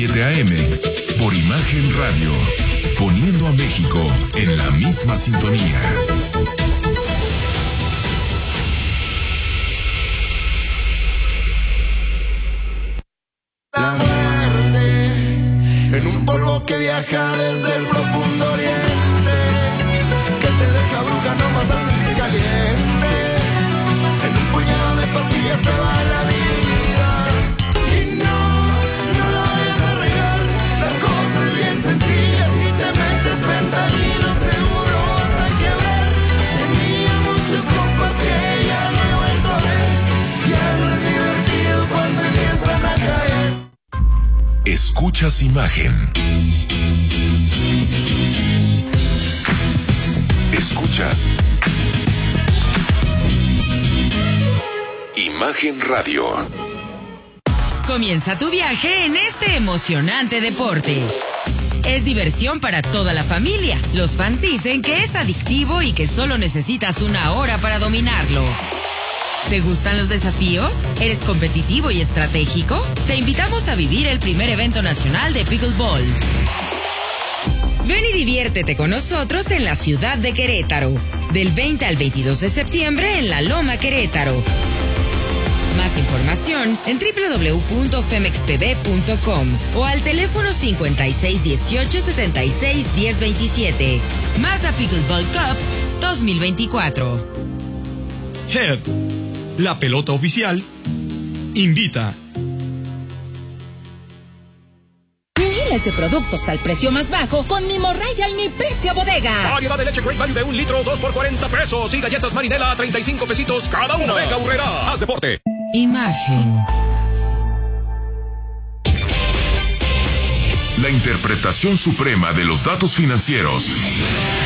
7 a.m. por Imagen Radio, poniendo a México en la misma sintonía. La muerte en un polvo que viaja desde el profundo oriente, que te deja bruja nomás al sentir caliente. En un puñado de pastillas se va la vida. Y no lo vayas a regar. La cosa es bien sencilla. Si te metes fentanilo seguro vas a quebrar. Tenía muchos compas que ya no he vuelto a ver. Ya no es divertido cuando empiezan a caer. Escuchas Imagen. Escuchas Imagen Radio. Comienza tu viaje en este emocionante deporte. Es diversión para toda la familia. Los fans dicen que es adictivo y que solo necesitas una hora para dominarlo. ¿Te gustan los desafíos? ¿Eres competitivo y estratégico? Te invitamos a vivir el primer evento nacional de pickleball. Ven y diviértete con nosotros en la ciudad de Querétaro, del 20 al 22 de septiembre en La Loma, Querétaro. Más información en www.femexpb.com o al teléfono 5618-761027. Mazda Pickleball Cup 2024. Head, la pelota oficial, invita. Miles de productos al precio más bajo con Mimo Royal, mi precio bodega. Variedad de leche Great Value de 1 litro, 2 por 40 pesos. Y galletas Marinela a 35 pesitos cada una. Bodega Aurrera, haz deporte. Imagen. La interpretación suprema de los datos financieros